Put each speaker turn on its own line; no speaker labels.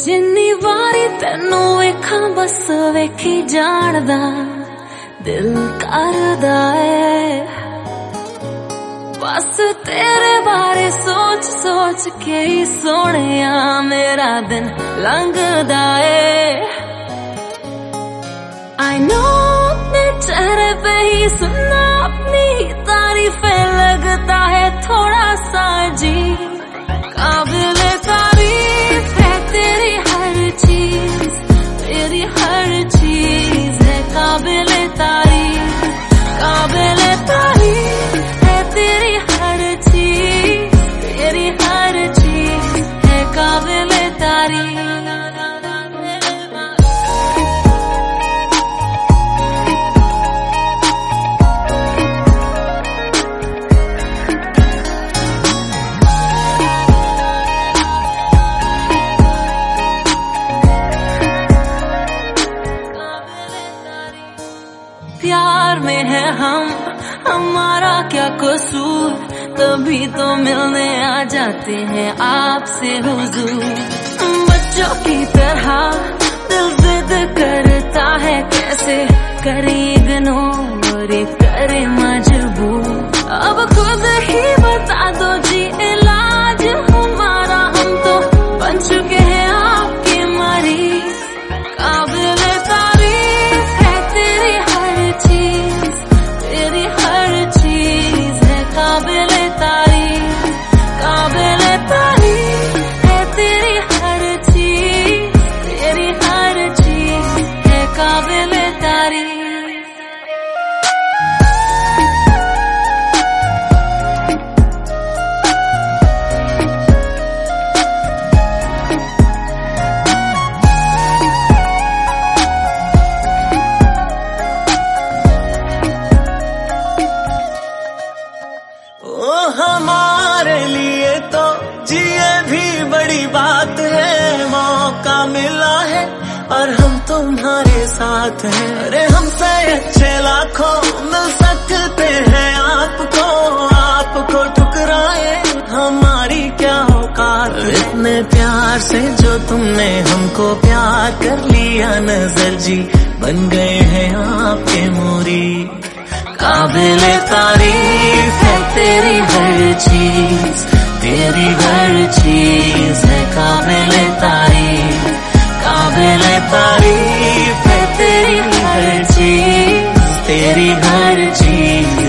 जिन्नी वारी तेनू वेखां बस वेखी जाणदा दिल करदा है। बस तेरे बारे सोच सोच के ही सोहणिया मेरा दिन लंघदा है। I know अपने चेहरे पे ही सुनना अपनी तारीफें लगता है थोड़ा सा अजीब। काबिले तारीफ है तेरी हर चीज, तेरी हर चीज है काबिले तारीफ। काबिले तारीफ है तेरी हर चीज, तेरी हर चीज है काबिले तारीफ। प्यार में है हम, हमारा क्या कसूर, तभी तो मिलने आ जाते हैं आपसे हुजूर। बच्चों की तरह दिल जिद करता है, कैसे करे इग्नोर करे मजबूर। अब खुद ही बता दो जी इलाज हमारा, हम तो बन चुके हैं आपके मरीज। काबिले तारीफ है तेरी हर चीज, तेरी हर चीज है काबिले तारीफ। काबिले तारीफ है तेरी हर चीज, तेरी हर चीज है काबिले तारीफ।
हमारे लिए तो जिए भी बड़ी बात है। मौका मिला है और हम तुम्हारे साथ हैं। अरे हमसे अच्छे लाखों मिल सकते हैं आपको, आपको ठुकराए हमारी क्या औकात। इतने प्यार से जो तुमने हमको प्यार कर लिया, नजर जी बन गए हैं आपके मुरीद। काबिले तारीफ है तेरी हर चीज, तेरी हर चीज है काबिले तारीफ। काबिले तारीफ है तेरी हर चीज, तेरी हर चीज